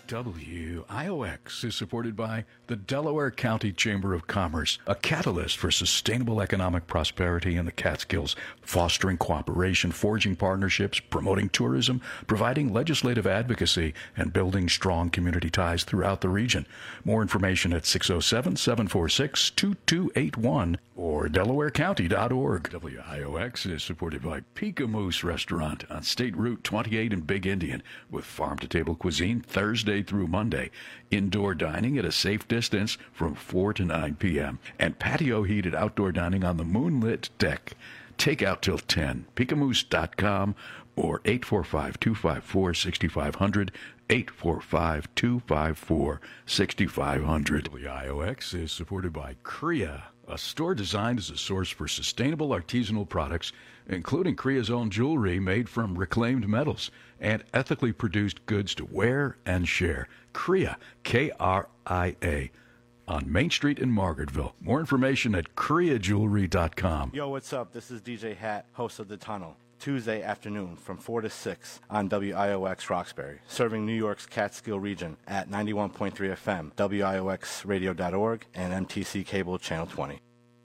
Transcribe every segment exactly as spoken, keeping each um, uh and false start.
W I O X is supported by the Delaware County Chamber of Commerce, a catalyst for sustainable economic prosperity in the Catskills, fostering cooperation, forging partnerships, promoting tourism, providing legislative advocacy, and building strong community ties throughout the region. More information at six oh seven, seven four six, two two eight one or delaware county dot org. W I O X is supported by Pika Moose Restaurant on State Route twenty-eight in Big Indian, with farm-to-table cuisine Thursday through Monday, indoor dining at a safe distance from four to nine p.m., and patio-heated outdoor dining on the moonlit deck. Takeout till ten. pika moose dot com or eight four five, two five four, six five zero zero, eight four five, two five four, six five zero zero. W I O X is supported by Crea, a store designed as a source for sustainable artisanal products, including Crea's own jewelry made from reclaimed metals and ethically produced goods to wear and share. Crea, K R I A, on Main Street in Margaretville. More information at crea jewelry dot com. Yo, what's up? This is D J Hat, host of The Tunnel. Tuesday afternoon from four to six on W I O X Roxbury, serving New York's Catskill region at ninety-one point three F M, W I O X radio dot org, and M T C Cable Channel twenty.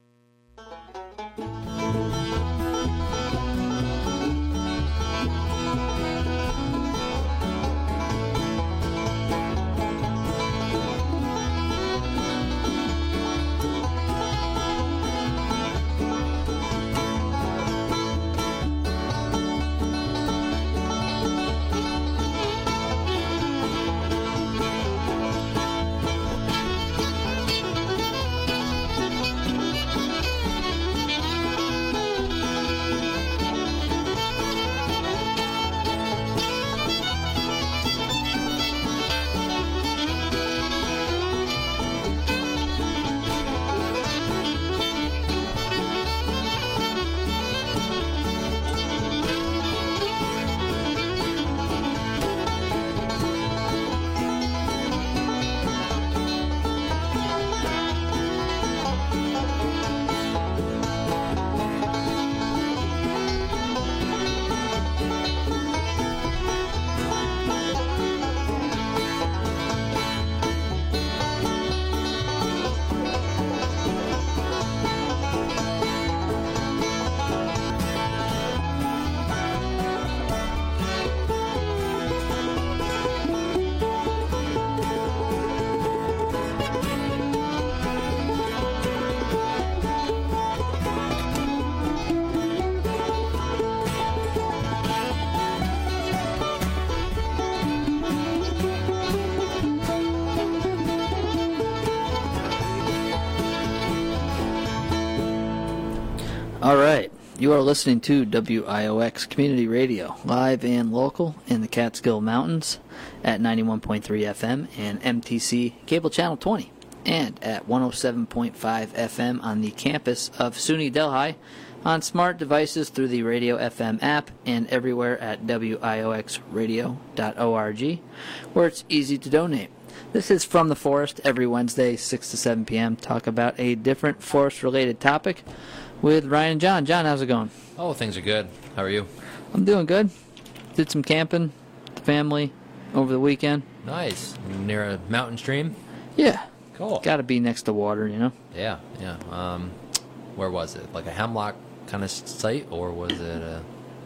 All right, you are listening to W I O X Community Radio, live and local in the Catskill Mountains at ninety-one point three F M and M T C Cable Channel twenty, and at one oh seven point five F M on the campus of SUNY Delhi, on smart devices through the Radio F M app, and everywhere at W I O X radio dot org, where it's easy to donate. This is From the Forest, every Wednesday, six to seven p.m. Talk about a different forest-related topic with Ryan and John. John, how's it going? Oh, things are good. How are you? I'm doing good. Did some camping with the family over the weekend. Nice. Near a mountain stream? Yeah. Cool. Got to be next to water, you know? Yeah, yeah. Um, where was it? Like a hemlock kind of site, or was it a...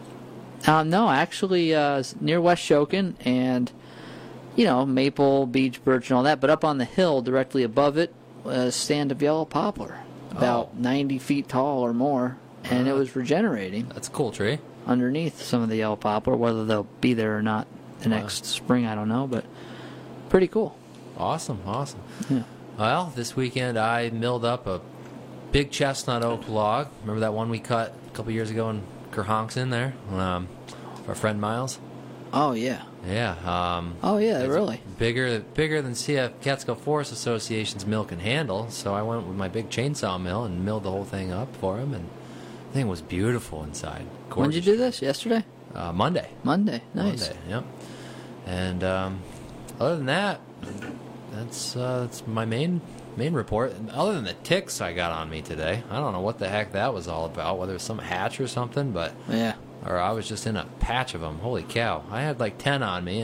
Uh, no, actually uh, near West Shokin, and, you know, maple, beech, birch, and all that. But up on the hill, directly above it, a stand of yellow poplar, about oh. ninety feet tall or more, and uh, it was regenerating. That's a cool tree. Underneath some of the yellow poplar, whether they'll be there or not the wow. next spring, I don't know, but pretty cool. Awesome, awesome. Yeah. Well, this weekend I milled up a big chestnut oak log. Remember that one we cut a couple years ago in Kerhonkson there? Um, our friend Miles. Oh, yeah. Yeah. Um, oh, yeah, really? Bigger bigger than C F Catskill Forest Association's mill can handle, so I went with my big chainsaw mill and milled the whole thing up for him, and the thing was beautiful inside. Gorgeous. When did you do this? Yesterday? Uh, Monday. Monday. Nice. Monday, yep. And um, other than that, that's uh, that's my main main report. Other than the ticks I got on me today, I don't know what the heck that was all about, whether it was some hatch or something, but... Yeah. Or I was just in a patch of them. Holy cow. I had like ten on me, and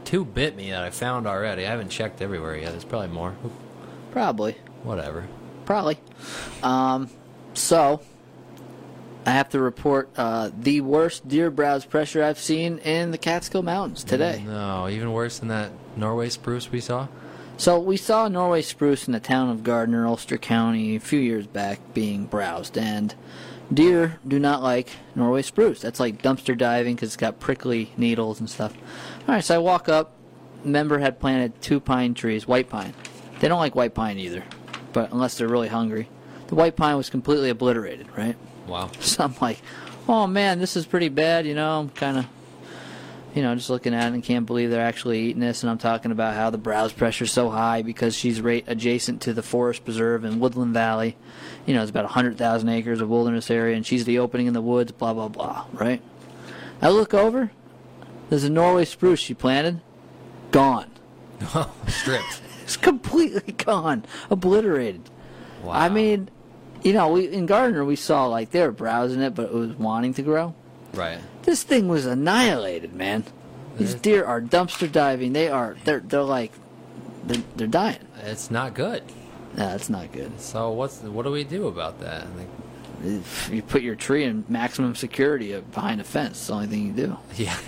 two bit me that I found already. I haven't checked everywhere yet. There's probably more. Probably. Whatever. Probably. Um, so, I have to report uh, the worst deer browse pressure I've seen in the Catskill Mountains today. No, even worse than that Norway spruce we saw? So, we saw Norway spruce in the town of Gardner, Ulster County, a few years back being browsed, and deer do not like Norway spruce. That's like dumpster diving because it's got prickly needles and stuff. All right, so I walk up. Member had planted two pine trees, white pine. They don't like white pine either, but unless they're really hungry. The white pine was completely obliterated, right? Wow. So I'm like, oh man, this is pretty bad, you know. I'm kind of, you know, just looking at it and can't believe they're actually eating this. And I'm talking about how the browse pressure is so high because she's right adjacent to the forest preserve in Woodland Valley. You know, it's about one hundred thousand acres of wilderness area, and she's the opening in the woods, blah, blah, blah, right? I look over, there's a Norway spruce she planted, gone. Stripped. It's completely gone, obliterated. Wow. I mean, you know, we in Gardner we saw like they were browsing it, but it was wanting to grow. Right. This thing was annihilated, man. These deer are dumpster diving. They are. They're. They're like. They're. They're dying. It's not good. No, that's not good. So what's what do we do about that? Like, If you put your tree in maximum security behind a fence. It's the only thing you do. yeah.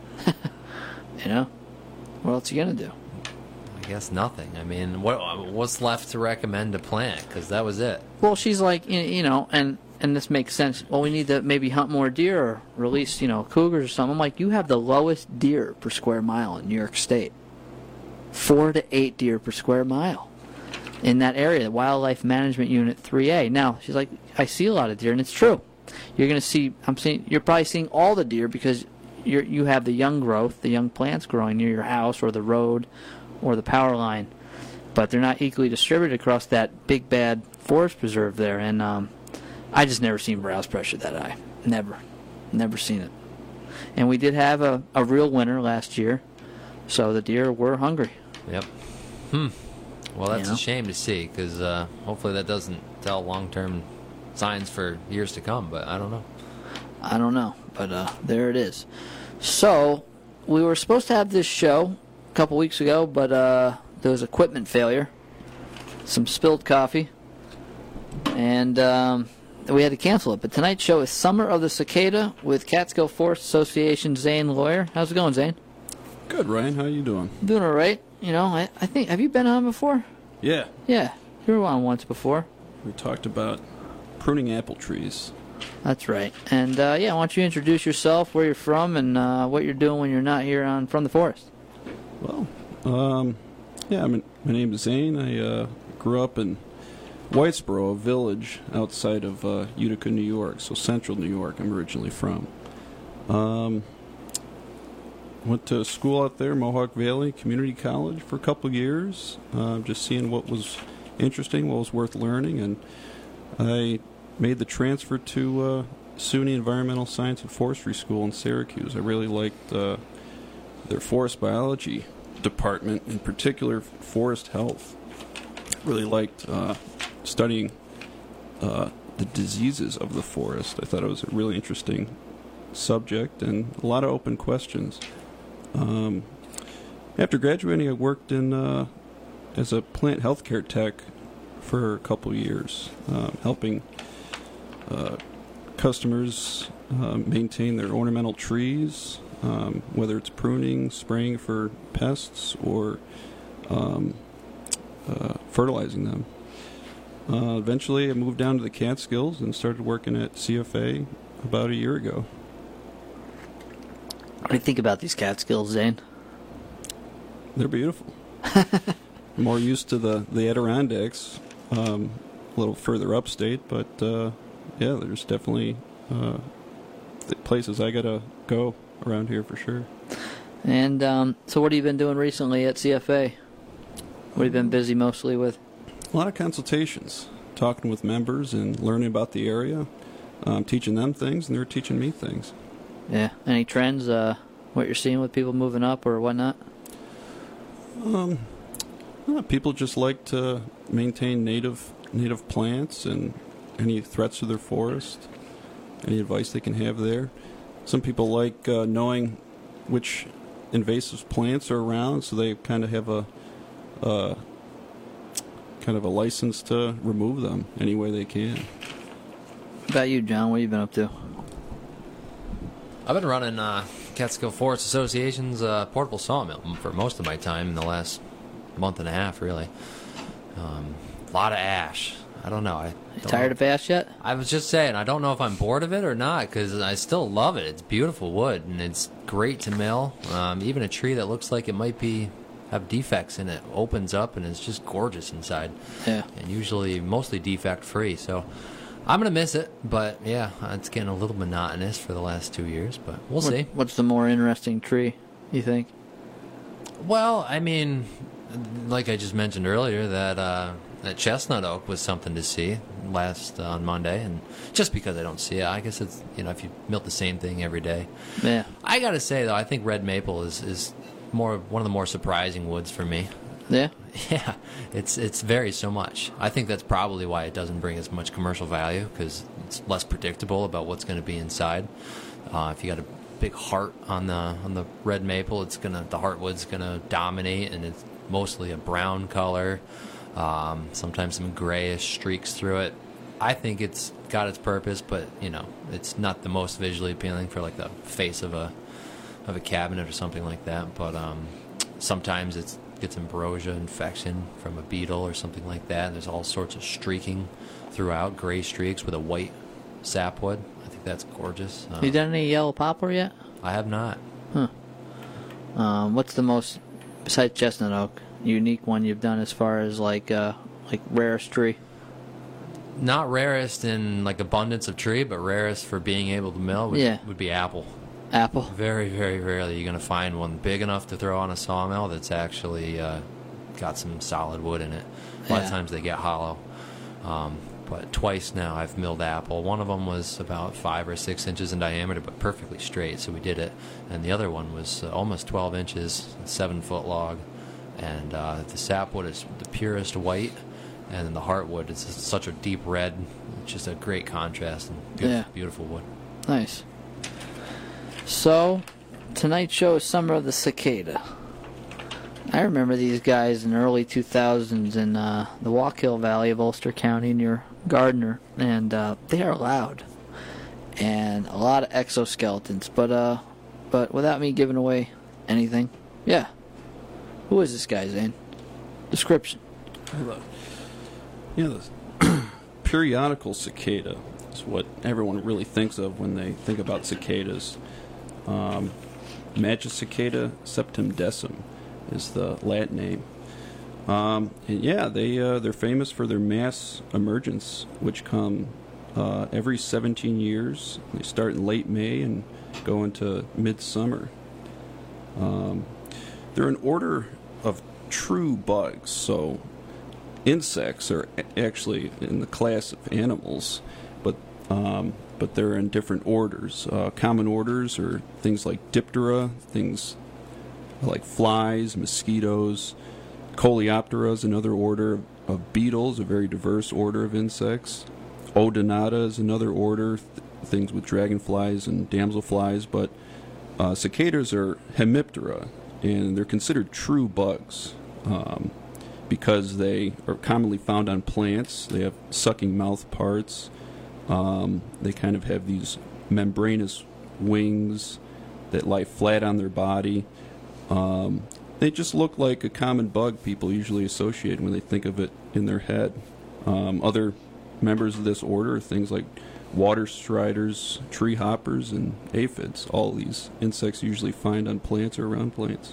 You know. What else are you gonna do? I guess nothing. I mean, what what's left to recommend to plant? Because that was it. Well, she's like, you you know, and and this makes sense. Well, we need to maybe hunt more deer or release, you know, cougars or something. I'm like, you have the lowest deer per square mile in New York State. Four to eight deer per square mile in that area, the Wildlife Management Unit three A. Now, she's like, I see a lot of deer, and it's true. You're going to see, I'm seeing, you're probably seeing all the deer because you're, you have the young growth, the young plants growing near your house or the road or the power line, but they're not equally distributed across that big bad forest preserve there. And um, I just never seen browse pressure that high. Never, never seen it. And we did have a, a real winter last year, so the deer were hungry. Yep. Hmm. Well, that's You know? a shame to see because uh, hopefully that doesn't tell long-term signs for years to come. But I don't know. I don't know, but uh, there it is. So we were supposed to have this show a couple weeks ago, but uh, there was equipment failure, some spilled coffee, and um, we had to cancel it. But tonight's show is Summer of the Cicada with Catskill Forest Association Zane Lawyer. How's it going, Zane? Good, Ryan. How you doing? Doing all right. You know, I, I think, have you been on before? Yeah. Yeah, you were on once before. We talked about pruning apple trees. That's right. And, uh, yeah, why don't you introduce yourself, where you're from, and uh, what you're doing when you're not here on From the Forest. Well, um, yeah, I'm, my name is Zane. I uh, grew up in Whitesboro, a village outside of uh, Utica, New York, so central New York I'm originally from. Um, went to school out there, Mohawk Valley Community College, for a couple years, uh, just seeing what was interesting, what was worth learning, and I made the transfer to uh, SUNY Environmental Science and Forestry School in Syracuse. I really liked uh, their forest biology department, in particular forest health. Really liked uh, studying uh, the diseases of the forest. I thought it was a really interesting subject and a lot of open questions. Um, after graduating, I worked in uh, as a plant healthcare tech for a couple years, um, helping uh, customers uh, maintain their ornamental trees, um, whether it's pruning, spraying for pests, or um, uh, fertilizing them. Uh, eventually, I moved down to the Catskills and started working at C F A about a year ago. What do you think about these Catskills, Zane? They're beautiful. More used to the, the Adirondacks, um, a little further upstate, but uh, yeah, there's definitely uh, the places I gotta go around here for sure. And um, so what have you been doing recently at C F A? What have you been busy mostly with? A lot of consultations, talking with members and learning about the area, um, teaching them things, and they're teaching me things. Yeah. Any trends, uh, what you're seeing with people moving up or whatnot? Um, well, people just like to maintain native native plants and any threats to their forest, any advice they can have there. Some people like uh, knowing which invasive plants are around, so they kind of have a uh, kind of a license to remove them any way they can. What about you, John? What have you been up to? I've been running uh, Catskill Forest Association's uh, portable sawmill for most of my time in the last month and a half, really. Um, a lot of ash. I don't know. I You don't tired know. of ash yet? I was just saying, I don't know if I'm bored of it or not, because I still love it. It's beautiful wood, and it's great to mill. Um, even a tree that looks like it might be have defects in it opens up, and it's just gorgeous inside. Yeah. And usually mostly defect-free, so I'm going to miss it. But, yeah, it's getting a little monotonous for the last two years, but we'll What- see. What's the more interesting tree, you think? Well, I mean, like I just mentioned earlier, that uh, that chestnut oak was something to see last uh, on Monday, and just because I don't see it, I guess it's, you know, if you milk the same thing every day. Yeah. I gotta say though, I think red maple is is more one of the more surprising woods for me. Yeah? Yeah, it's it's varies so much. I think that's probably why it doesn't bring as much commercial value, because it's less predictable about what's going to be inside. Uh, if you got a big heart on the on the red maple, it's gonna the heartwood's gonna dominate, and it's mostly a brown color. Um, sometimes some grayish streaks through it. I think it's got its purpose, but you know, it's not the most visually appealing for like the face of a of a cabinet or something like that. But um, sometimes it's gets ambrosia infection from a beetle or something like that. There's all sorts of streaking throughout, gray streaks with a white sapwood. I think that's gorgeous. Uh, You done any yellow poplar yet? I have not. Um, what's the most, besides chestnut oak, unique one you've done as far as like uh, like rarest tree? Not rarest in like abundance of tree, but rarest for being able to mill would, Yeah. would be apple. Apple? Very, very rarely you're going to find one big enough to throw on a sawmill that's actually uh, got some solid wood in it. A lot Yeah. of times they get hollow. Um, but twice now I've milled apple. One of them was about five or six inches in diameter, but perfectly straight, so we did it. And the other one was uh, almost twelve inches, seven foot log. And uh, the sapwood is the purest white, and then the heartwood is such a deep red. It's just a great contrast and beautiful, Yeah. beautiful wood. Nice. So, tonight's show is Summer of the Cicada. I remember these guys in the early two thousands in uh, the Wallkill Valley of Ulster County near Gardner, and uh, they are loud. And a lot of exoskeletons, but uh, but without me giving away anything, yeah. Who is this guy, Zane? Description. Yeah, the periodical cicada is what everyone really thinks of when they think about cicadas. Um, Magicicada septemdecim is the Latin name. Um, and yeah, they uh, they're famous for their mass emergence, which come uh, every seventeen years. They start in late May and go into midsummer. Um, they're an order of true bugs, so insects are a- actually in the class of animals, but um, but they're in different orders. Uh, common orders are things like Diptera, things like flies, mosquitoes. Coleoptera is another order of beetles, a very diverse order of insects. Odonata is another order, th- things with dragonflies and damselflies, but uh, cicadas are Hemiptera, and they're considered true bugs um, because they are commonly found on plants. They have sucking mouth parts. Um, they kind of have these membranous wings that lie flat on their body. Um, they just look like a common bug people usually associate when they think of it in their head. Um, other members of this order are things like water striders, tree hoppers, and aphids. All these insects usually find on plants or around plants.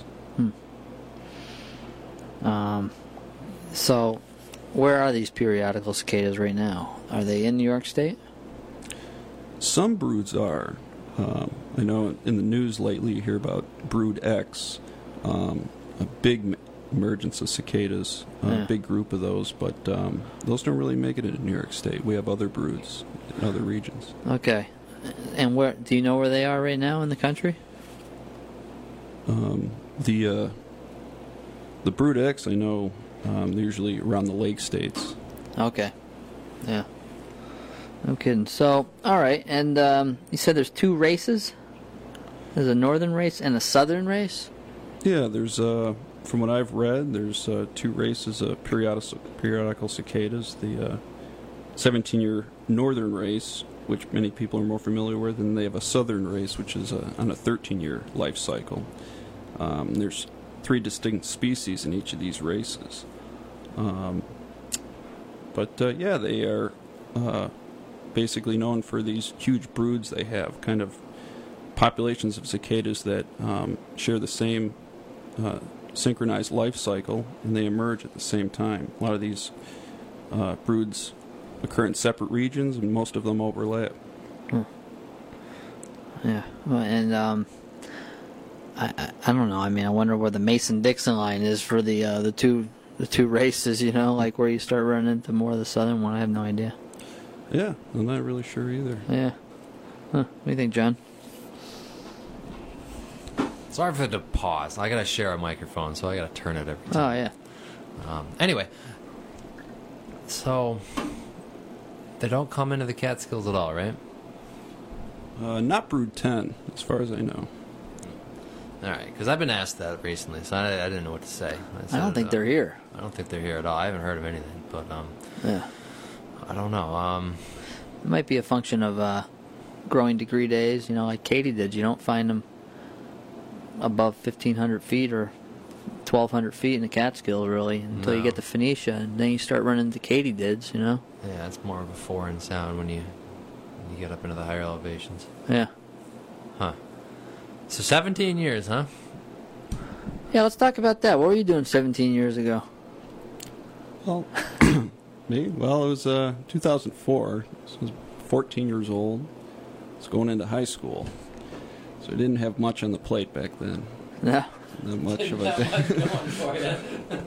Um, so, where are these periodical cicadas right now? Are they in New York State? Some broods are. Um, I know in the news lately you hear about Brood X, um, a big m- emergence of cicadas, a Yeah. big group of those, but um, those don't really make it into New York State. We have other broods in other regions. Okay. And where do you know where they are right now in the country? Um, the uh, the Brood X, I know, um, they're usually around the lake states. Okay. Yeah. No kidding. So, all right. And um, you said there's two races? There's a northern race and a southern race? Yeah, there's, uh, from what I've read, there's uh, two races of periodical, periodical cicadas. The seventeen-year northern race, which many people are more familiar with, and they have a southern race, which is uh, on a thirteen-year life cycle. Um, there's three distinct species in each of these races. Um, but, uh, yeah, they are uh, basically known for these huge broods they have, kind of populations of cicadas that um, share the same uh, synchronized life cycle, and they emerge at the same time. A lot of these uh, broods occur in separate regions, and most of them overlap. Hmm. Yeah, well, and um, I, I I don't know. I mean, I wonder where the Mason-Dixon line is for the uh, the two the two races. You know, like where you start running into more of the southern one. I have no idea. Yeah, I'm not really sure either. Yeah. Huh. What do you think, John? Sorry for the pause. I gotta share a microphone, so I gotta turn it every time. Oh yeah. Um, anyway, so they don't come into the Catskills at all, right? Uh, not brood ten, as far as I know. All right, because I've been asked that recently, so I, I didn't know what to say. I, I don't think uh, they're here. I don't think they're here at all. I haven't heard of anything, but um, Yeah. I don't know. Um, It might be a function of uh, growing degree days. You know, like Katie did. You don't find them above fifteen hundred feet or twelve hundred feet in the Catskills, really, until No. you get to Phoenicia, and then you start running into katydids, you know? yeah, it's more of a foreign sound when you when you get up into the higher elevations. Yeah. Huh. So seventeen years, huh? Yeah, let's talk about that. What were you doing seventeen years ago? Well, me? Well, it was uh, two thousand four. So I was fourteen years old. I was going into high school. So I didn't have much on the plate back then. Yeah. Not much of a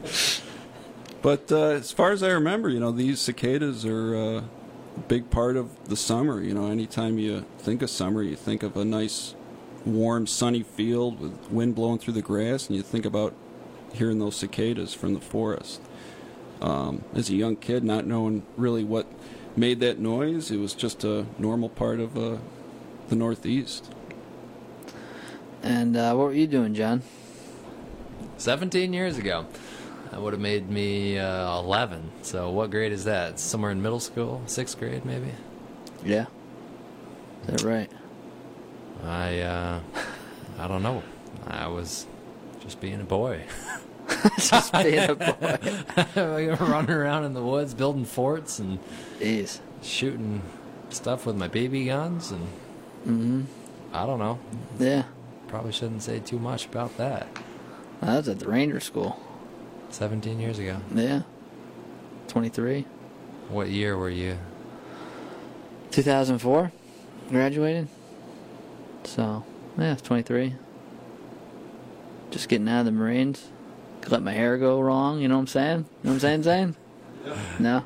But uh, as far as I remember, you know, these cicadas are uh, a big part of the summer. You know, anytime you think of summer, you think of a nice, warm, sunny field with wind blowing through the grass, and you think about hearing those cicadas from the forest. Um, as a young kid, not knowing really what made that noise, it was just a normal part of uh, the Northeast. And uh, what were you doing, John? seventeen years ago. That would have made me uh, eleven. So what grade is that? Somewhere in middle school? Sixth grade, maybe? Yeah. Is that right? I, uh, I don't know. I was just being a boy. Just being a boy. Running around in the woods, building forts and Jeez. shooting stuff with my B B guns. And Mm-hmm. I don't know. Yeah. Probably shouldn't say too much about that. I was at the Ranger School. seventeen years ago. Yeah. twenty-three. What year were you? two thousand four. Graduated. So, yeah, it's twenty-three. Just getting out of the Marines. Could let my hair go wrong, you know what I'm saying? You know what I'm saying, Zane? No?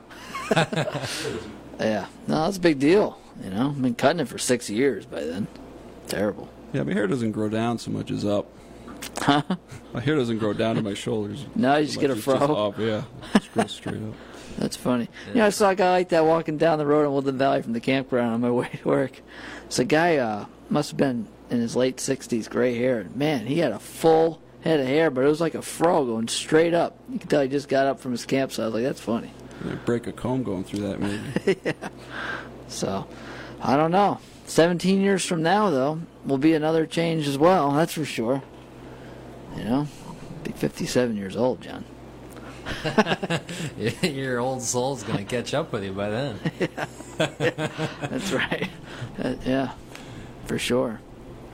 Yeah. No, that's a big deal, you know? I've been cutting it for six years by then. Terrible. Yeah, my hair doesn't grow down so much as up. Huh? My hair doesn't grow down to my shoulders. No, you just so get a much. It's fro? just up, yeah. Just grows straight up. That's funny. You know, I saw a guy like that walking down the road in Woodland Valley from the campground on my way to work. So a guy uh, must have been in his late sixties, gray hair. Man, he had a full head of hair, but it was like a fro going straight up. You could tell he just got up from his campsite. I was like, that's funny. Yeah, break a comb going through that, maybe. Yeah. So, I don't know. seventeen years from now, though, will be another change as well. That's for sure. You know, be fifty-seven years old, John. Your old soul's going to catch up with you by then. Yeah. That's right. Uh, yeah, for sure.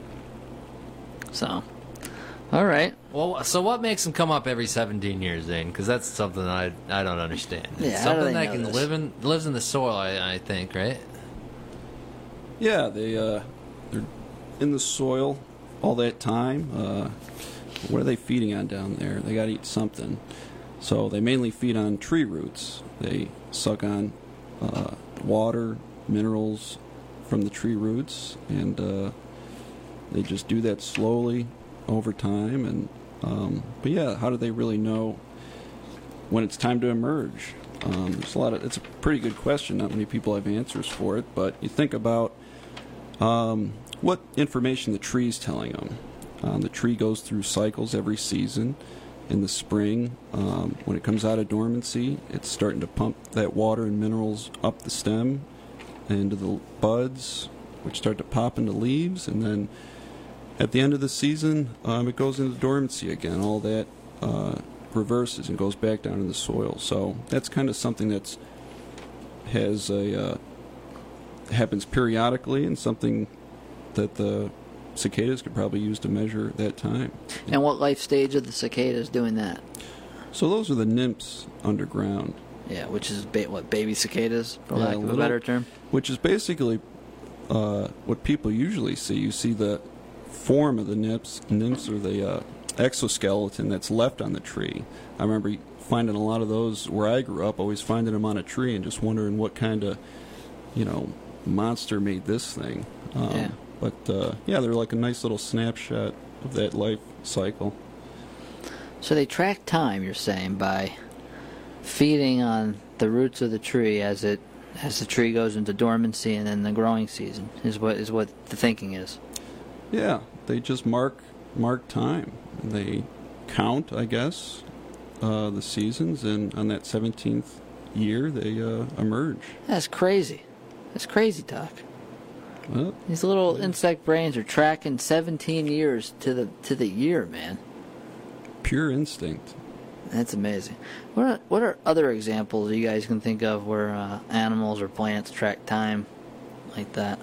So, all right. Well, so what makes them come up every seventeen years, Zane? Because that's something I I don't understand. Yeah, It's how do something they that know can this? live in lives in the soil, I, I think, right? Yeah, they, uh, they're in the soil all that time. Uh, what are they feeding on down there? They got to eat something. So they mainly feed on tree roots. They suck on uh, water, minerals from the tree roots, and uh, they just do that slowly over time. And um, but yeah, how do they really know when it's time to emerge? Um, there's a lot of. It's a pretty good question. Not many people have answers for it, but you think about um, what information the tree's telling them. Um, the tree goes through cycles every season. In the spring, um, when it comes out of dormancy, it's starting to pump that water and minerals up the stem into the buds, which start to pop into leaves, and then at the end of the season, um, it goes into dormancy again. All that uh, reverses and goes back down in the soil. So that's kind of something that's has a uh, happens periodically, and something that the cicadas could probably use to measure that time. And what life stage of the cicada is doing that? So those are the nymphs underground. Yeah, which is ba- what baby cicadas, for Yeah, lack of a little- better term. Which is basically uh, what people usually see. You see the form of the nymphs. Nymphs are the uh, exoskeleton that's left on the tree. I remember finding a lot of those where I grew up, always finding them on a tree and just wondering what kind of, you know, monster made this thing. Um, Yeah. But, uh, yeah, they're like a nice little snapshot of that life cycle. So they track time, you're saying, by feeding on the roots of the tree as it as the tree goes into dormancy and then the growing season is what is what the thinking is. Yeah, they just mark mark time. They count, I guess, uh, the seasons, and on that seventeenth year, they uh, emerge. That's crazy. That's crazy talk. Well, These little insect brains are tracking seventeen years to the to the year, man. pure instinct. That's amazing. What are, what are other examples you guys can think of where uh, animals or plants track time like that?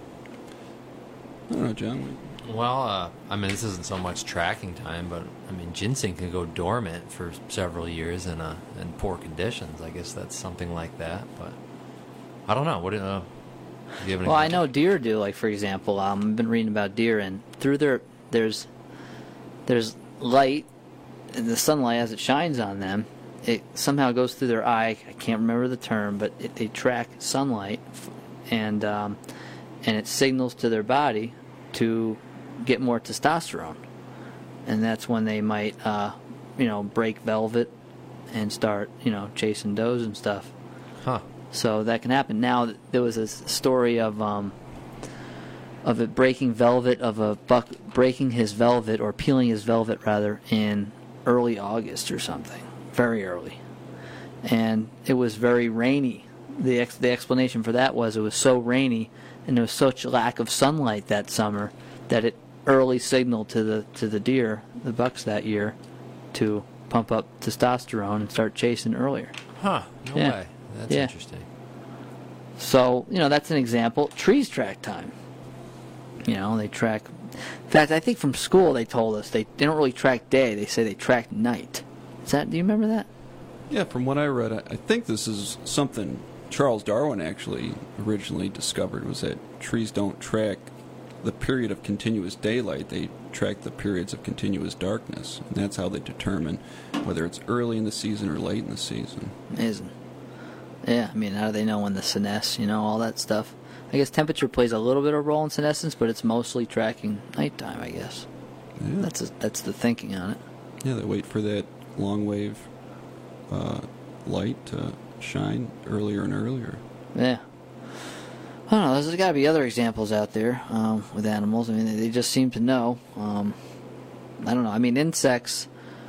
I don't know, John. Well, uh, I mean, this isn't so much tracking time, but I mean, ginseng can go dormant for several years in uh, in poor conditions. I guess that's something like that. But I don't know. What do you know? Do you have an Well, I example? know deer do. Like for example, um, I've been reading about deer, and through their there's there's light, and the sunlight as it shines on them, it somehow goes through their eye. I can't remember the term, but it, they track sunlight, and um, and it signals to their body to get more testosterone, and that's when they might, uh, you know, break velvet and start, you know, chasing does and stuff. Huh. So that can happen. Now, there was a story of um, of it breaking velvet, of a buck breaking his velvet, or peeling his velvet, rather, in early August or something. Very early. And it was very rainy. The ex- the explanation for that was it was so rainy, and there was such a lack of sunlight that summer, that it early signaled to the to the deer, the bucks that year, to pump up testosterone and start chasing earlier. Huh. No Yeah. way. That's Yeah. interesting. So, you know, that's an example. Trees track time. You know, they track... In fact, I think from school they told us they, they don't really track day. They say they track night. Is that... Do you remember that? Yeah, from what I read, I, I think this is something Charles Darwin actually originally discovered, was that trees don't track the period of continuous daylight. They track the periods of continuous darkness. And that's how they determine whether it's early in the season or late in the season. Amazing. Yeah, I mean, how do they know when the senesce, you know, all that stuff? I guess temperature plays a little bit of a role in senescence, but it's mostly tracking nighttime, I guess. Yeah, That's a, that's the thinking on it. yeah they wait for that long wave uh, light to shine earlier and earlier. Yeah. I don't know. There's got to be other examples out there um, with animals. I mean, they, they just seem to know. Um, I don't know. I mean, insects,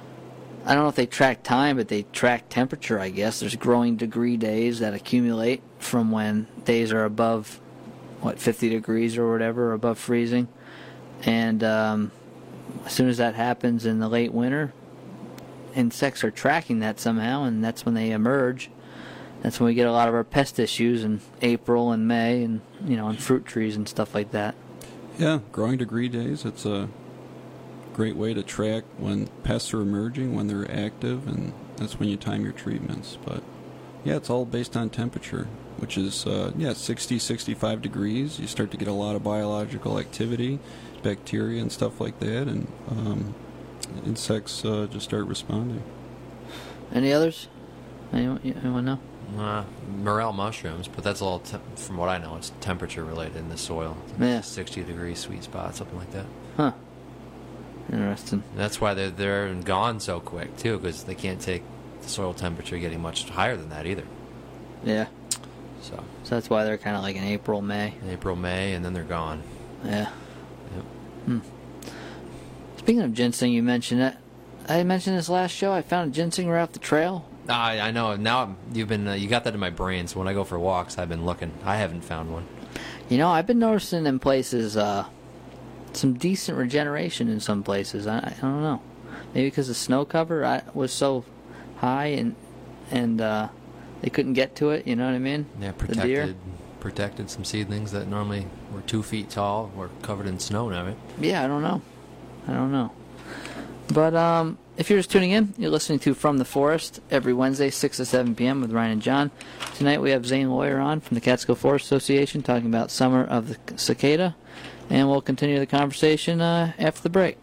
I don't know if they track time, but they track temperature, I guess. There's growing degree days that accumulate from when days are above, what, fifty degrees or whatever, above freezing. And um, as soon as that happens in the late winter, insects are tracking that somehow, and that's when they emerge. That's when we get a lot of our pest issues in April and May, and you know, on fruit trees and stuff like that. Yeah, growing degree days, it's a great way to track when pests are emerging, when they're active, and that's when you time your treatments. But yeah, it's all based on temperature, which is, uh, yeah, sixty, sixty-five degrees. You start to get a lot of biological activity, bacteria and stuff like that, and um, insects uh, just start responding. Any others? Anyone, anyone know? Uh, morel mushrooms, but that's all, te- from what I know, it's temperature related in the soil. Yeah. sixty degree sweet spot, something like that. Huh. Interesting. And that's why they're, they're gone so quick, too, because they can't take the soil temperature getting much higher than that either. Yeah. So, So that's why they're kind of like in April, May. in April, May, and then they're gone. Yeah. Yep. Hmm. Speaking of ginseng, you mentioned it. I mentioned this last show. I found a ginseng right off the trail. I I know. Now I'm, you've been uh, you got that in my brain. So when I go for walks, I've been looking. I haven't found one. You know, I've been noticing in places uh, some decent regeneration in some places. I, I don't know. Maybe because the snow cover I, was so high and and uh, they couldn't get to it. You know what I mean? Yeah, The deer. protected protected some seedlings that normally were two feet tall were covered in snow now. Right? Yeah, I don't know. I don't know. But um, if you're just tuning in, you're listening to From the Forest every Wednesday, six to seven p.m. with Ryan and John. Tonight we have Zane Lawyer on from the Catskill Forest Association talking about Summer of the Cicada. And we'll continue the conversation uh, after the break.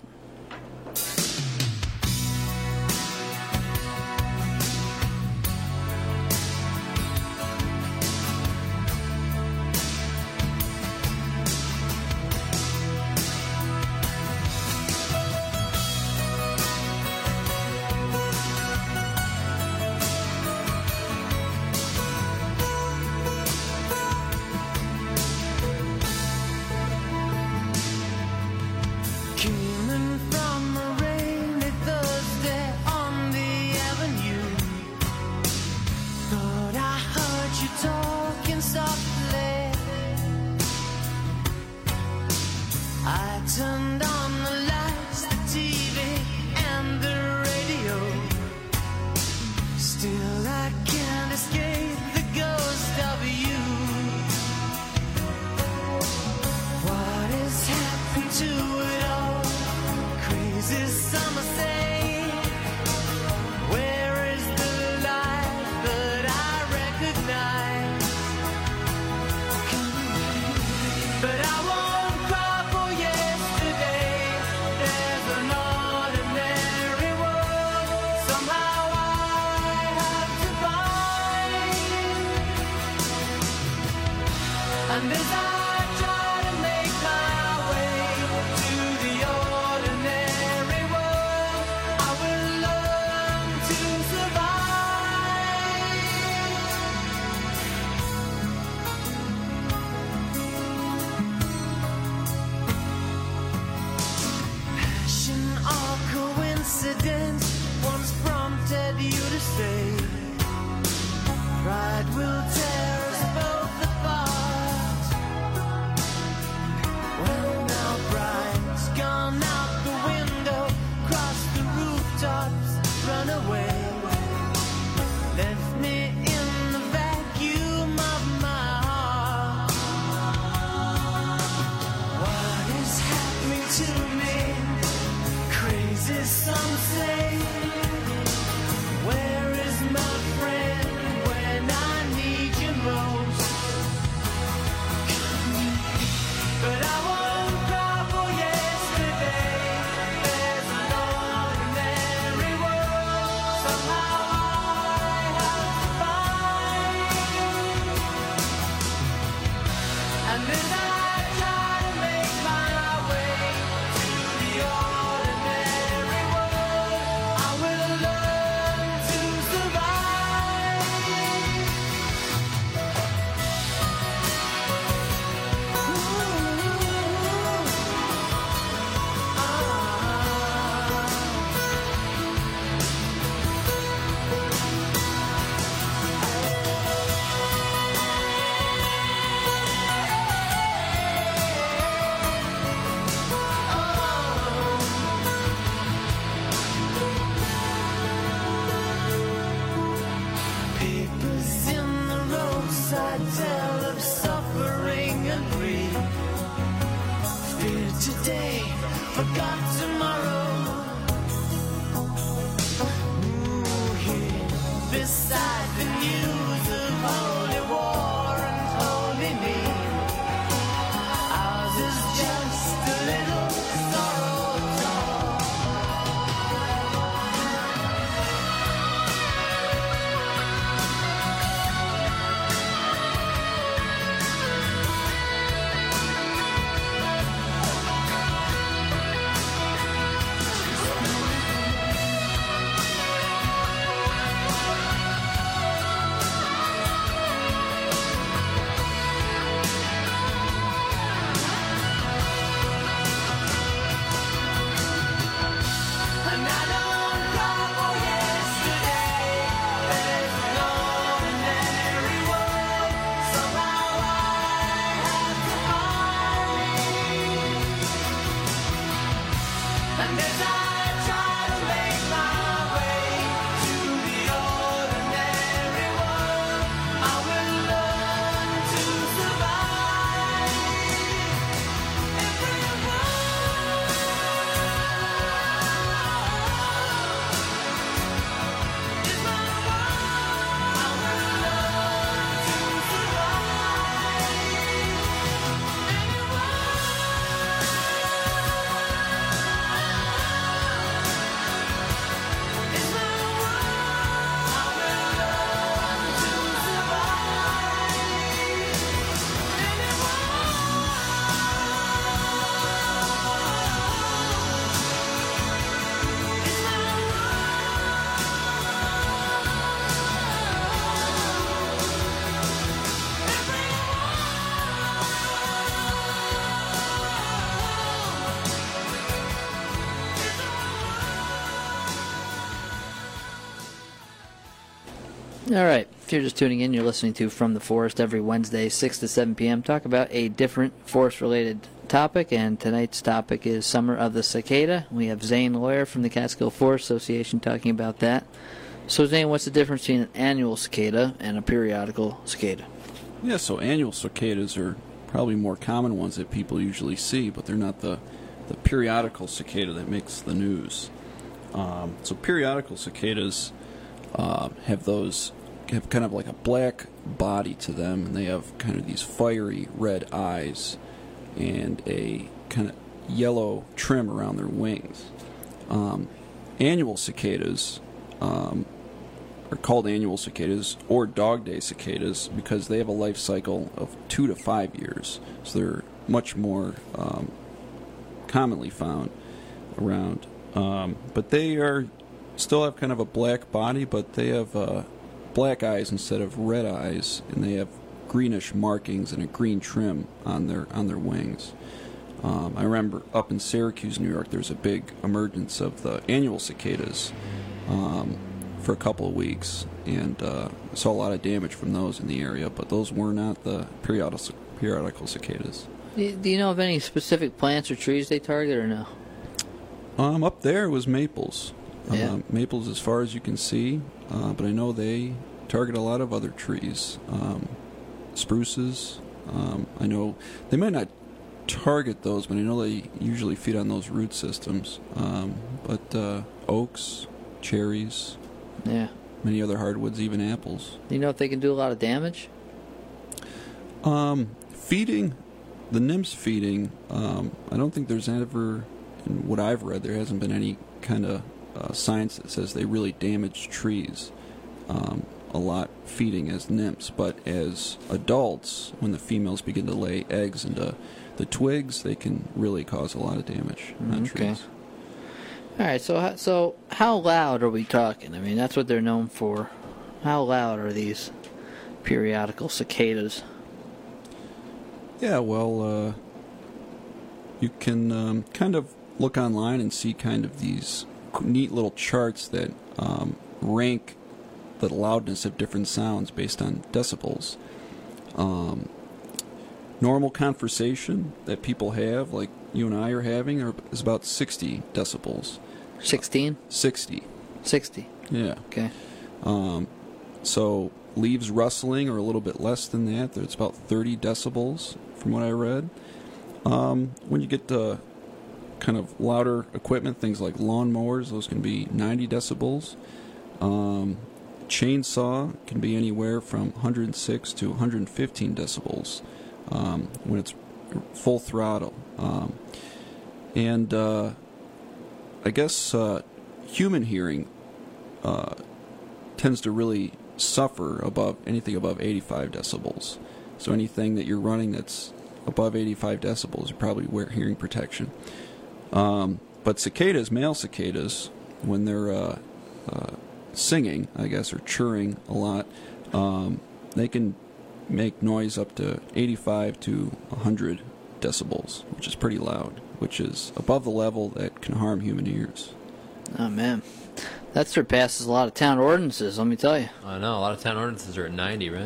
All right. If you're just tuning in, you're listening to From the Forest every Wednesday, six to seven p.m. Talk about a different forest-related topic, and tonight's topic is Summer of the Cicada. We have Zane Lawyer from the Catskill Forest Association talking about that. So, Zane, what's the difference between an annual cicada and a periodical cicada? Yeah, so annual cicadas are probably more common ones that people usually see, but they're not the, the periodical cicada that makes the news. Um, so periodical cicadas uh, have those have kind of like a black body to them, and they have kind of these fiery red eyes and a kind of yellow trim around their wings. Um, annual cicadas um, are called annual cicadas or dog day cicadas because they have a life cycle of two to five years. So they're much more um, commonly found around. Um, but they are still have kind of a black body, but they have uh, black eyes instead of red eyes, and they have greenish markings and a green trim on their on their wings. Um, I remember up in Syracuse, New York, there's a big emergence of the annual cicadas um, for a couple of weeks, and uh, saw a lot of damage from those in the area, but those were not the periodical, periodical cicadas. Do you know of any specific plants or trees they target, or no? Um, up there was maples. Yeah. Um, maples as far as you can see, uh, but I know they target a lot of other trees. Um, spruces, um, I know they might not target those, but I know they usually feed on those root systems. Um, but uh, oaks, cherries, Yeah. many other hardwoods, even apples. Do you know if they can do a lot of damage? Um, feeding, the nymphs feeding, um, I don't think there's ever, in what I've read, there hasn't been any kind of uh, science that says they really damage trees um, a lot feeding as nymphs. But as adults, when the females begin to lay eggs into the twigs, they can really cause a lot of damage on Okay. trees. All right, so how, so how loud are we talking? I mean, that's what they're known for. How loud are these periodical cicadas? Yeah, well, uh, you can um, kind of look online and see kind of these neat little charts that um, rank the loudness of different sounds based on decibels. Um, normal conversation that people have, like you and I are having, are, is about sixty decibels. sixteen? sixty. sixty. Yeah. Okay. Um, so leaves rustling are a little bit less than that. It's about thirty decibels from what I read. Um, when you get to kind of louder equipment, things like lawnmowers, those can be ninety decibels. Um, chainsaw can be anywhere from one hundred six to one hundred fifteen decibels um, when it's full throttle. Um, and uh, I guess uh, human hearing uh, tends to really suffer above anything above eighty-five decibels. So anything that you're running that's above eighty-five decibels, you're probably wearing hearing protection. Um, but cicadas, male cicadas, when they're uh, uh, singing, I guess, or chirring a lot, um, they can make noise up to eighty-five to one hundred decibels, which is pretty loud, which is above the level that can harm human ears. Oh, man. That surpasses a lot of town ordinances, let me tell you. I know, a lot of town ordinances are at ninety, right?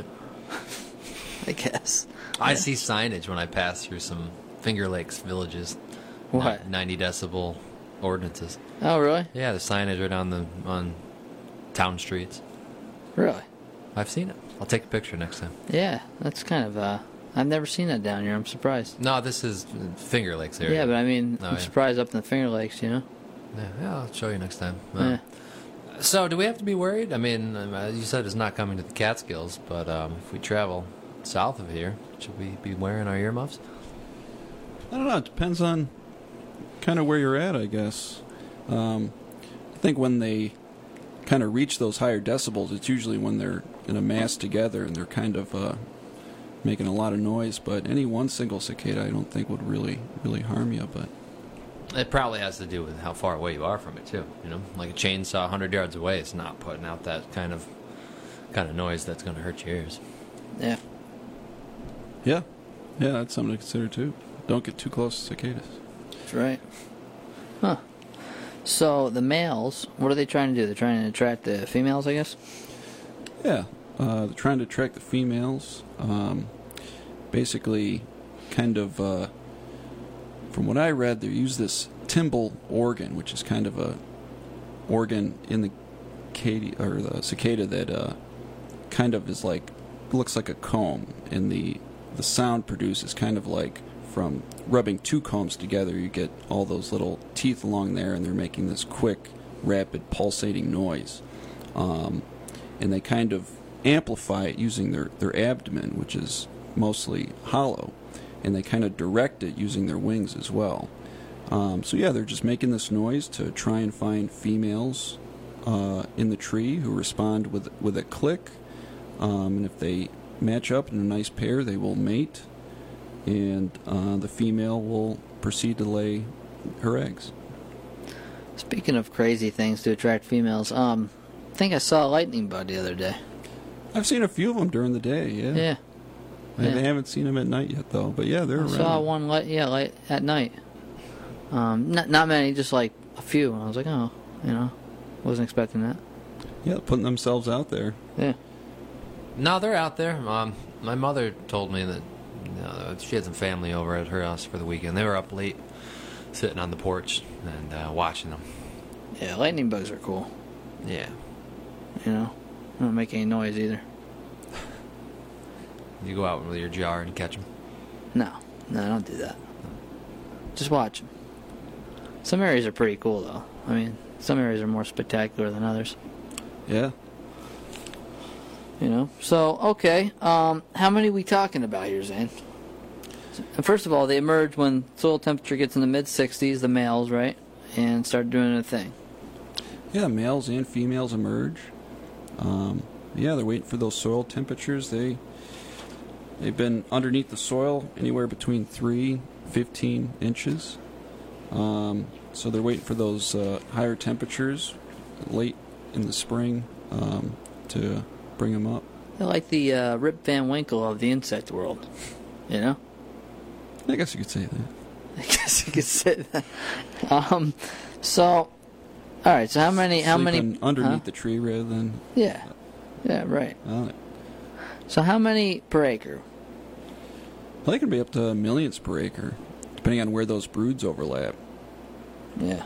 I guess. I see signage when I pass through some Finger Lakes villages. What? Ni- ninety decibel ordinances. Oh, really? Yeah, the signage right on the on town streets. Really? I've seen it. I'll take a picture next time. Yeah, that's kind of, uh, I've never seen that down here. I'm surprised. No, this is Finger Lakes area. Yeah, but I mean, Oh, I'm yeah. surprised up in the Finger Lakes, you know? Yeah, yeah, I'll show you next time. Uh, Yeah. So, do we have to be worried? I mean, um, uh, you said it's not coming to the Catskills, but um, if we travel south of here, should we be wearing our earmuffs? I don't know. It depends on kind of where you're at, I guess. Um, I think when they kind of reach those higher decibels, it's usually when they're in a mass together and they're kind of uh, making a lot of noise. But any one single cicada, I don't think would really, really harm you. But It probably has to do with how far away you are from it, too. You know, like a chainsaw one hundred yards away, it's not putting out that kind of kind of noise that's going to hurt your ears. Yeah. yeah, yeah, that's something to consider too. Don't get too close to cicadas. That's right. Huh. So the males, what are they trying to do? They're trying to attract the females, I guess? Yeah, uh, they're trying to attract the females. Um, basically, kind of, uh, from what I read, they use this timbal organ, which is kind of a organ in the cicada, or the cicada that uh, kind of is like, looks like a comb, and the the sound produced is kind of like from rubbing two combs together. You get all those little teeth along there, and they're making this quick, rapid, pulsating noise. Um, and they kind of amplify it using their, their abdomen, which is mostly hollow, and they kind of direct it using their wings as well. Um, so yeah, they're just making this noise to try and find females uh, in the tree who respond with with a click, um, and if they match up in a nice pair, they will mate, and uh, the female will proceed to lay her eggs. Speaking of crazy things to attract females, um, I think I saw a lightning bug the other day. I've seen a few of them during the day. Yeah, Yeah. I yeah. haven't seen them at night yet, though. But yeah, they're I around. saw one light, yeah, light at night. Um, not not many, just like a few. And I was like, oh, you know, wasn't expecting that. Yeah, putting themselves out there. Yeah. No, they're out there. Um, my mother told me that you know, she had some family over at her house for the weekend. They were up late, sitting on the porch and uh, watching them. Yeah, lightning bugs are cool. Yeah. You know, they don't make any noise either. You go out with your jar and catch them. No, no, don't do that. Just watch them. Some areas are pretty cool, though. I mean, some areas are more spectacular than others. Yeah. You know. So okay, um, how many are we talking about here, Zane? First of all, they emerge when soil temperature gets in the mid sixties, the males, right, and start doing their thing. Yeah, males and females emerge. Um, yeah, they're waiting for those soil temperatures. They they've been underneath the soil anywhere between three, fifteen inches. Um, so they're waiting for those uh, higher temperatures late in the spring um, to bring them up. They're like the uh, Rip Van Winkle of the insect world, you know. I guess you could say that. I guess you could say that. Um, so, all right. So how many? How many? Sleeping underneath huh? the tree rather than Yeah, yeah, right. on it. So how many per acre? Well, they can be up to millions per acre, depending on where those broods overlap. Yeah.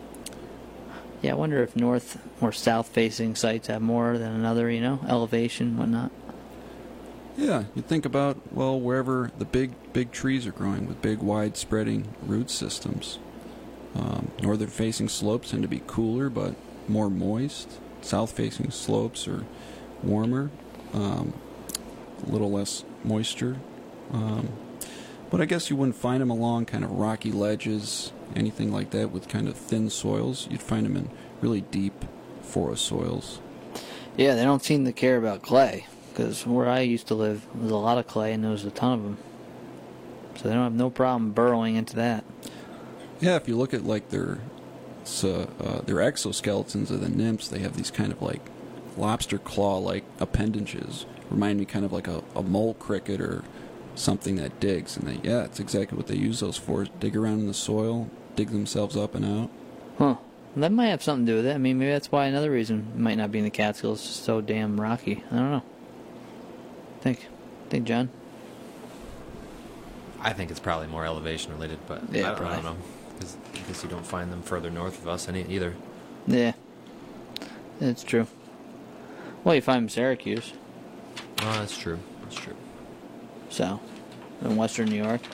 Yeah, I wonder if north or south facing sites have more than another, you know, elevation, whatnot. Yeah, you think about, well, wherever the big, big trees are growing with big, wide-spreading root systems. Um, northern-facing slopes tend to be cooler but more moist. South-facing slopes are warmer, um, a little less moisture. Um, but I guess you wouldn't find them along kind of rocky ledges, anything like that with kind of thin soils. You'd find them in really deep forest soils. Yeah, they don't seem to care about clay, because where I used to live, there was a lot of clay and there was a ton of them. So they don't have no problem burrowing into that. Yeah, if you look at like their so, uh, their exoskeletons of the nymphs, they have these kind of like lobster claw-like appendages. Remind me kind of like a, a mole cricket or something that digs. And they, yeah, it's exactly what they use those for. Dig around in the soil, dig themselves up and out. Huh. That might have something to do with it. I mean, maybe that's why another reason it might not be in the Catskills. It's just so damn rocky. I don't know. Think, think, John. I think it's probably more elevation related, but Yeah, I, don't, I probably. don't know. Because I guess you don't find them further north of us any either. Yeah, it's true. Well, you find them in Syracuse. Oh, that's true. That's true. So, in Western New York.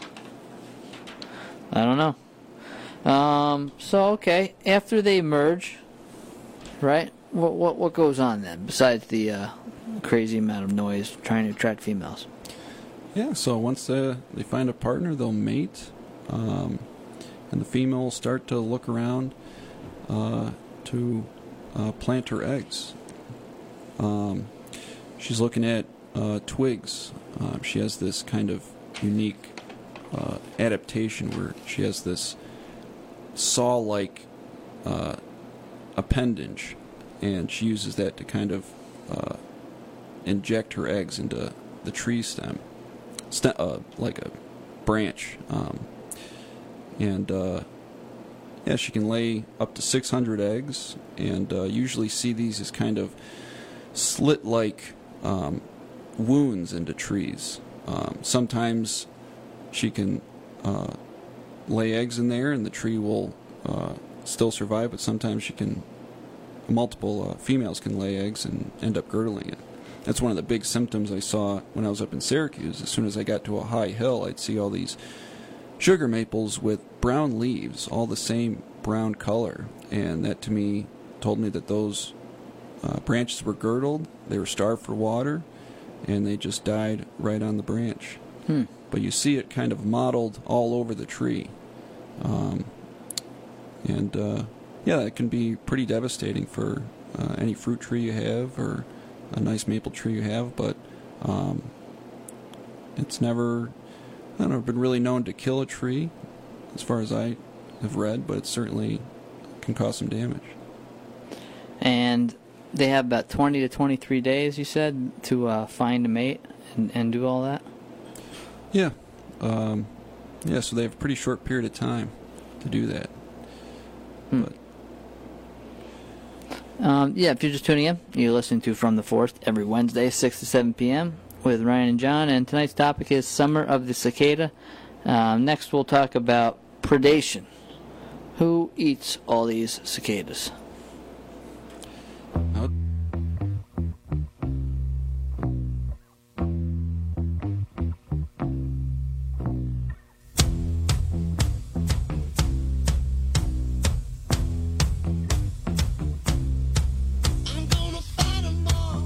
I don't know. Um. So okay, after they merge, right? What what what goes on then? Besides the uh, crazy amount of noise trying to attract females. Yeah, so once they, they find a partner, they'll mate, um, and the female will start to look around uh, to uh, plant her eggs. Um, she's looking at uh, twigs. Uh, she has this kind of unique uh, adaptation where she has this saw-like uh, appendage, and she uses that to kind of uh, inject her eggs into the tree stem. St- uh, like a branch, um, and uh, yeah, she can lay up to six hundred eggs, and uh, usually see these as kind of slit-like um, wounds into trees. Um, sometimes she can uh, lay eggs in there, and the tree will uh, still survive, but sometimes she can, multiple uh, females can lay eggs and end up girdling it. That's one of the big symptoms I saw when I was up in Syracuse. As soon as I got to a high hill, I'd see all these sugar maples with brown leaves, all the same brown color. And that, to me, told me that those uh, branches were girdled, they were starved for water, and they just died right on the branch. Hmm. But you see it kind of mottled all over the tree. Um, and, uh, yeah, it can be pretty devastating for uh, any fruit tree you have or a nice maple tree you have, but um, it's never, I don't know, been really known to kill a tree, as far as I have read, but it certainly can cause some damage. And they have about twenty to twenty-three days, you said, to uh, find a mate and, and do all that? Yeah. Um, yeah, so they have a pretty short period of time to do that. Hmm. But Um, yeah, if you're just tuning in, you're listening to From the Forest every Wednesday, six to seven p.m. with Ryan and John, and tonight's topic is Summer of the Cicada. Um, next, we'll talk about predation. Who eats all these cicadas? uh, I'm gonna fight 'em all.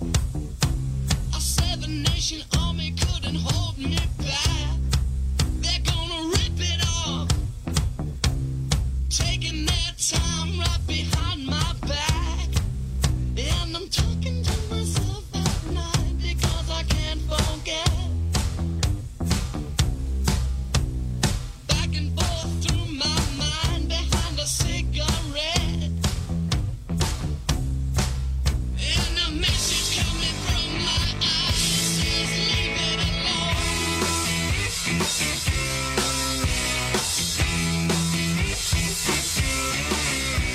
A seven nation army couldn't hold me back. They're gonna rip it off, taking their time right behind my back. And I'm talking to myself at night because I can't forget. Back and forth through my mind behind a cigarette. And a message coming from my eyes says leave it alone.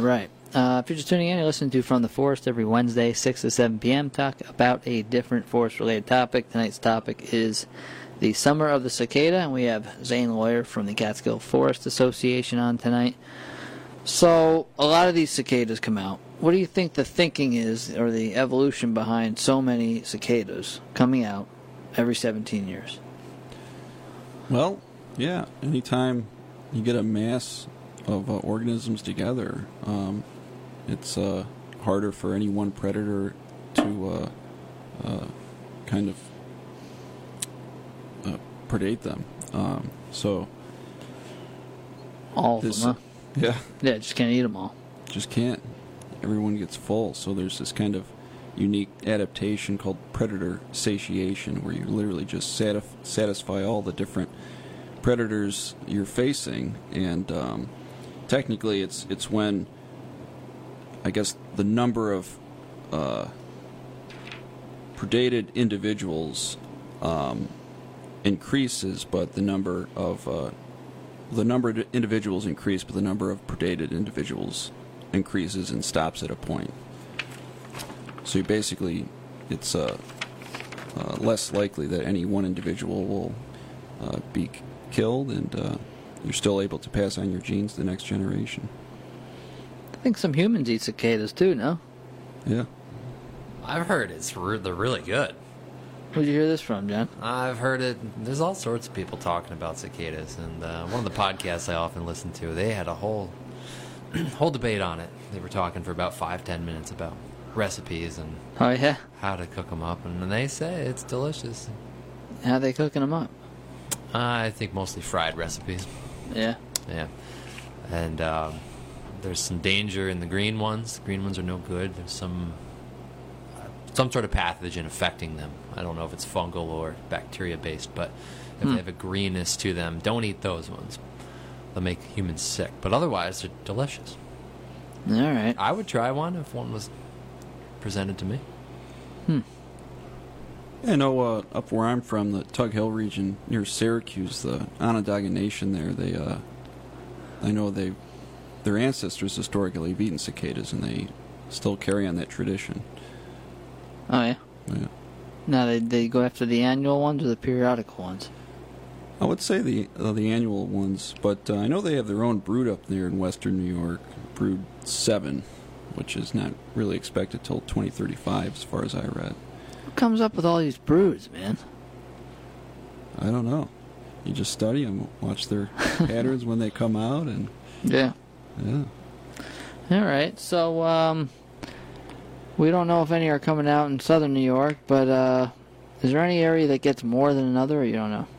right. Uh, if you're just tuning in, you're listening to From the Forest every Wednesday, six to seven p.m. Talk about a different forest-related topic. Tonight's topic is the Summer of the Cicada, and we have Zane Lawyer from the Catskill Forest Association on tonight. So, a lot of these cicadas come out. What do you think the thinking is, or the evolution behind so many cicadas coming out every seventeen years? Well, yeah, anytime you get a mass of uh, organisms together, um, it's uh, harder for any one predator to uh, uh, kind of uh, predate them. Um, so, All of this, them, huh? yeah, Yeah, just can't eat them all. just can't. Everyone gets full, so there's this kind of unique adaptation called predator satiation, where you literally just satisf- satisfy all the different predators you're facing, and um, technically it's it's when, I guess, the number of uh, predated individuals um, increases, but the number of uh, the number of individuals increase, but the number of predated individuals increases and stops at a point. So you basically, it's uh, uh, less likely that any one individual will uh, be k- killed, and uh, you're still able to pass on your genes to the next generation. I think some humans eat cicadas too, no? Yeah. I've heard it's re- they're really good. Where'd you hear this from, John? I've heard it. There's all sorts of people talking about cicadas, and uh, one of the podcasts I often listen to, they had a whole whole debate on it. They were talking for about five, ten minutes about recipes and Oh, yeah? how to cook them up, and they say it's delicious. How are they cooking them up? I think mostly fried recipes. Yeah. Yeah, and um, there's some danger in the green ones. The green ones are no good. There's some some sort of pathogen affecting them. I don't know if it's fungal or bacteria based, but if Hmm. they have a greenness to them, don't eat those ones. They'll make humans sick. But otherwise, they're delicious. All right. I would try one if one was presented to me. I know uh, up where I'm from, the Tug Hill region near Syracuse, the Onondaga Nation there, they, uh, I know they, their ancestors historically have eaten cicadas, and they still carry on that tradition. Oh, yeah? Yeah. Now, they, they go after the annual ones or the periodical ones? I would say the uh, the annual ones, but uh, I know they have their own brood up there in western New York, Brood seven, which is not really expected till twenty thirty-five, as far as I read. Who comes up with all these broods, man? I don't know. You just study them, watch their patterns when they come out, and Yeah. yeah. All right. So, um, we don't know if any are coming out in southern New York, but uh, is there any area that gets more than another, or you don't know?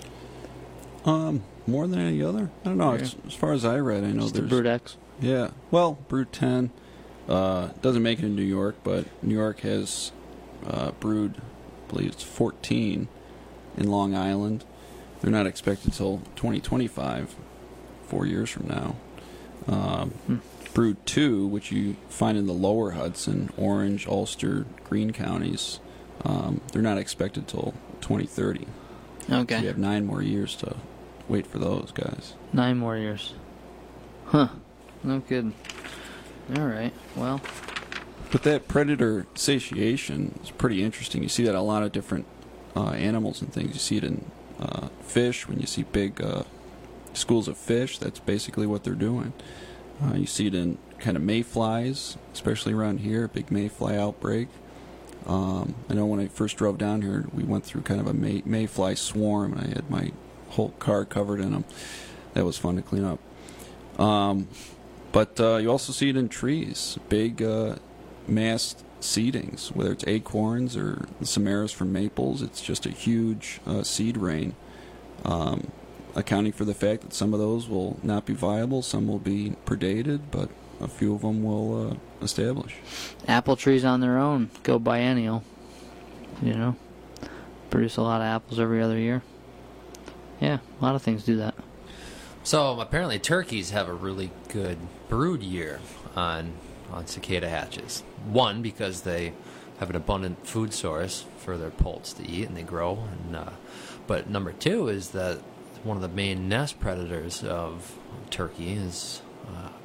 Um, more than any other? I don't know. Yeah. As, as far as I read, I know Just the there's Brood X. yeah. Well, Brood ten uh, doesn't make it in New York, but New York has uh, Brood, I believe it's fourteen in Long Island. They're not expected till twenty twenty-five, four years from now. Um, Hmm. Brood two, which you find in the lower Hudson, Orange, Ulster, Greene counties, um, they're not expected till twenty thirty. Okay. So you have nine more years to wait for those guys. Nine more years. Huh. No kidding. All right. Well, But that predator satiation is pretty interesting. You see that in a lot of different uh, animals and things. You see it in uh, fish. When you see big uh, schools of fish, that's basically what they're doing. Uh, you see it in kind of mayflies, especially around here, big mayfly outbreak. Um, I know when I first drove down here, we went through kind of a may, mayfly swarm, and I had my whole car covered in them. That was fun to clean up. Um, but uh, you also see it in trees, big uh, massed seedings, whether it's acorns or the samaras from maples. It's just a huge uh, seed rain, um, accounting for the fact that some of those will not be viable, some will be predated, but a few of them will uh, establish. apple trees on their own go biennial. You know, produce a lot of apples every other year. Yeah, a lot of things do that. So apparently turkeys have a really good brood year on on cicada hatches. One, because they have an abundant food source for their poults to eat, and they grow. And uh, but number two is that one of the main nest predators of turkey is uh,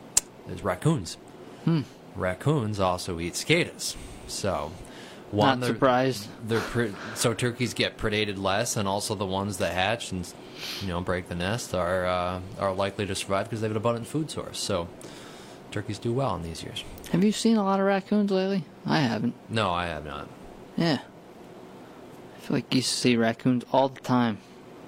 is raccoons. Hmm. Raccoons also eat cicadas. So, one, Not they're- surprised. They're pre- so turkeys get predated less, and also the ones that hatch and you know break the nest are uh, are likely to survive because they have an abundant food source. So, turkeys do well in these years. Have you seen a lot of raccoons lately? I haven't. No, I have not. Yeah. I feel like you used to see raccoons all the time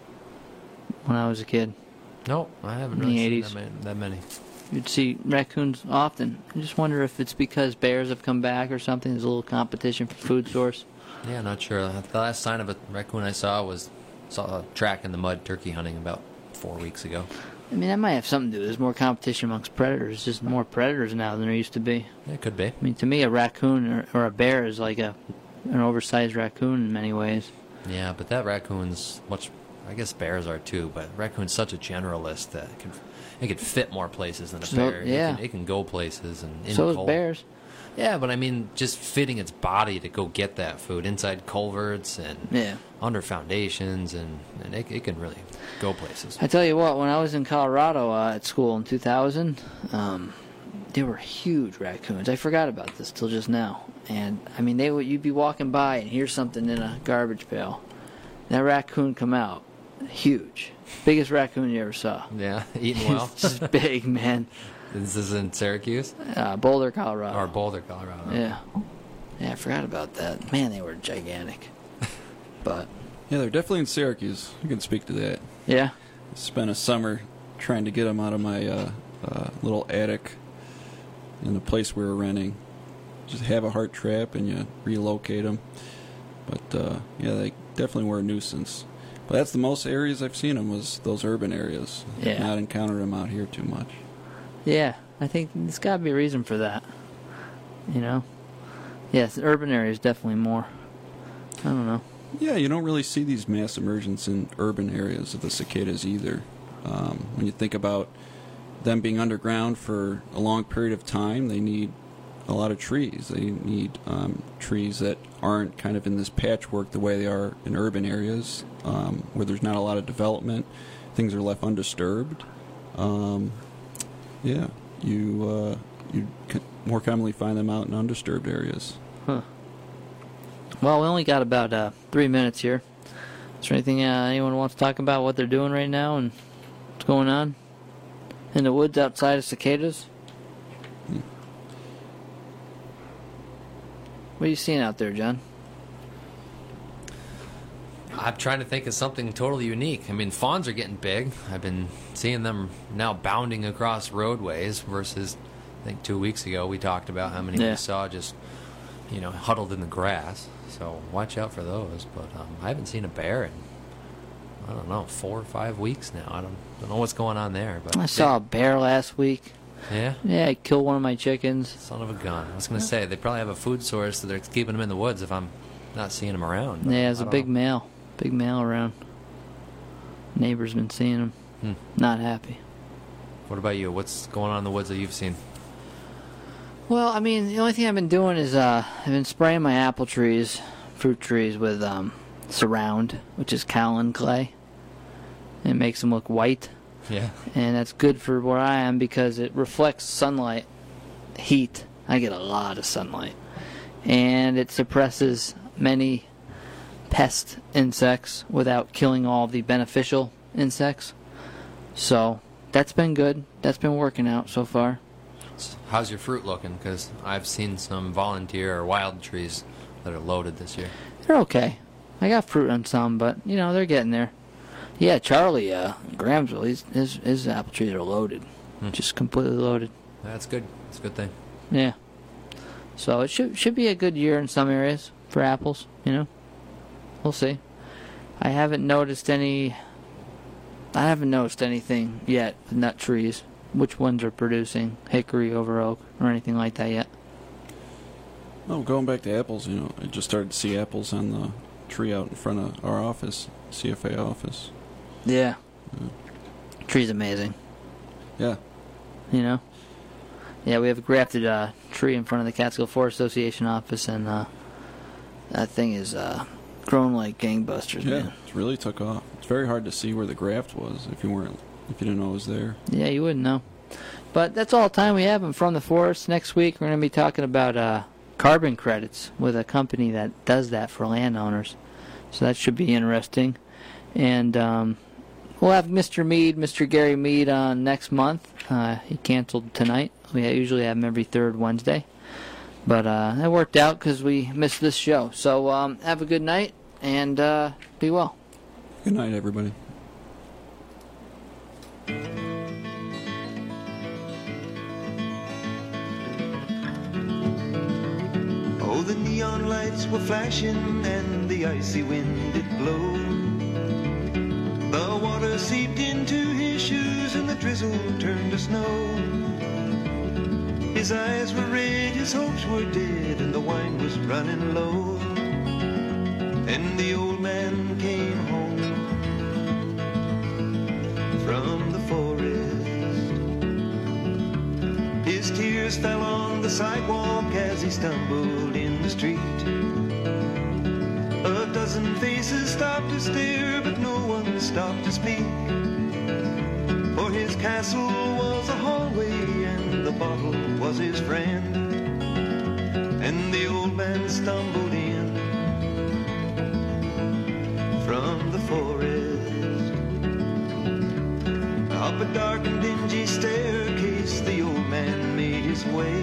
when I was a kid. No, I haven't In the really seen eighties. that many, that many. You'd see raccoons often. I just wonder if it's because bears have come back or something. There's a little competition for food source. Yeah, not sure. The last sign of a raccoon I saw was saw a track in the mud turkey hunting about four weeks ago. I mean, that might have something to do. There's more competition amongst predators. There's just more predators now than there used to be. It could be. I mean, to me, a raccoon or, or a bear is like a an oversized raccoon in many ways. Yeah, but that raccoon's much. I guess bears are too, but raccoon's such a generalist that it can it could fit more places than a So, bear. yeah. It can, it can go places and in So is cold. bears. Yeah, but I mean, just fitting its body to go get that food inside culverts and Yeah. under foundations, and, and it, it can really go places. I tell you what, when I was in Colorado uh, at school in two thousand, um, there were huge raccoons. I forgot about this till just now. And, I mean, they would you'd be walking by and hear something in a garbage pail. That raccoon come out. Huge. Biggest raccoon you ever saw. Yeah, eating well. It's just big, man. This is in Syracuse Uh, Boulder, Colorado. or Boulder, Colorado. Yeah. Yeah, I forgot about that. Man, they were gigantic. But, Yeah, they're definitely in Syracuse. I can speak to that. yeah. I spent a summer trying to get them out of my uh, uh, little attic in the place we were renting. Just have a heart trap and you relocate them. But uh, yeah, they definitely were a nuisance. But that's the most areas I've seen them was those urban areas. Yeah. Not encountered them out here too much. Yeah, I think there's got to be a reason for that. You know? Yes, urban areas definitely more. I don't know. Yeah, you don't really see these mass emergence in urban areas of the cicadas either. Um, when you think about them being underground for a long period of time, they need a lot of trees. They need um, trees that aren't kind of in this patchwork the way they are in urban areas, um, where there's not a lot of development. Things are left undisturbed. Um, yeah, you uh, you c- more commonly find them out in undisturbed areas. Huh. Well, we only got about uh, three minutes here. Is there anything uh, anyone wants to talk about what they're doing right now and what's going on in the woods outside of cicadas? Hmm. What are you seeing out there, John? I'm trying to think of something totally unique. I mean, fawns are getting big. I've been seeing them now bounding across roadways versus, I think, two weeks ago we talked about how many Yeah. we saw just, you know, huddled in the grass. So watch out for those. But um, I haven't seen a bear in, I don't know, four or five weeks now. I don't, don't know what's going on there. But I saw a bear last week. Yeah? Yeah, I killed one of my chickens. Son of a gun. I was going to say, they probably have a food source that they're keeping them in the woods if I'm not seeing them around. but Yeah, there's I a don't big know. male. Big male around. Neighbor's been seeing him. Hmm. Not happy. What about you? What's going on in the woods that you've seen? Well, I mean, the only thing I've been doing is uh, I've been spraying my apple trees, fruit trees with um, Surround, which is kaolin clay. It makes them look white, Yeah. and that's good for where I am because it reflects sunlight, heat. I get a lot of sunlight, and it suppresses many pest insects without killing all the beneficial insects. So that's been good. That's been working out so far. How's your fruit looking? Because I've seen some volunteer or wild trees that are loaded this year. They're okay. I got fruit on some, but you know they're getting there. Yeah, Charlie, uh, Grahamsville, he's, his his apple trees are loaded, Hmm. just completely loaded. That's good. That's a good thing. Yeah. So it should should be a good year in some areas for apples. You know, we'll see. I haven't noticed any. I haven't noticed anything yet with nut trees. Which ones are producing hickory over oak or anything like that yet? Oh, going back to apples, you know, I just started to see apples on the tree out in front of our office, C F A office. Yeah. Yeah. Tree's amazing. Yeah. You know? Yeah, we have a grafted uh, tree in front of the Catskill Forest Association office, and uh, that thing is uh, grown like gangbusters, Yeah, man. it really took off. It's very hard to see where the graft was if you weren't, if you didn't know it was there. Yeah, you wouldn't know. But that's all the time we have in From the Forest. Next week we're going to be talking about uh, carbon credits with a company that does that for landowners. So that should be interesting. And um, we'll have Mister Mead, Mister Gary Mead on next month. Uh, he canceled tonight. We usually have him every third Wednesday. But uh, that worked out because we missed this show. So um, have a good night and uh, be well. Good night, everybody. Oh, the neon lights were flashing and the icy wind did blow. The water seeped into his shoes and the drizzle turned to snow. His eyes were red, his hopes were dead, and the wine was running low. And the old man came home from the forest. His tears fell on the sidewalk as he stumbled in the street. A dozen faces stopped to stare, but no one stopped to speak. For his castle was a hallway and the bottle was his friend. And the old man stumbled in from the forest. Up a dark and dingy staircase the old man made his way.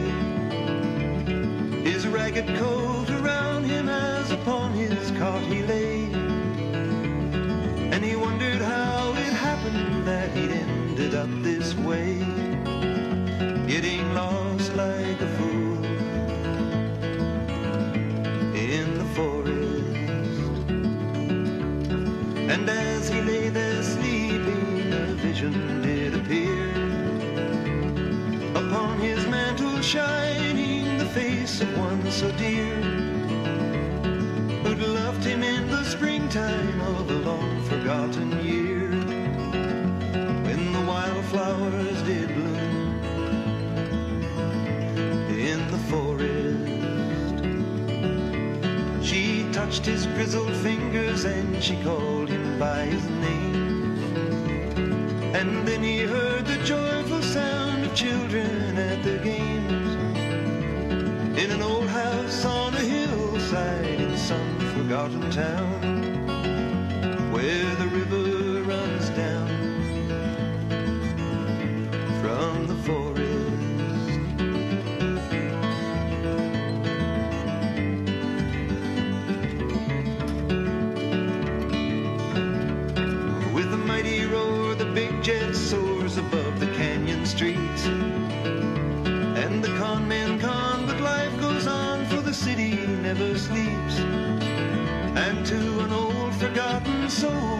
His ragged coat around him as upon his cot he lay. And he wondered how it happened that he'd ended up this way, getting lost like a fool in the forest. And as he lay there sleeping, a vision did appear. Upon his mantle shining the face of one so dear, who'd loved him in the springtime of a long forgotten year, when the wildflowers did bloom in the forest. She touched his grizzled fingers and she called him by his name. And then he heard the joyful sound of children at their games, in an old house on a hillside in some forgotten town.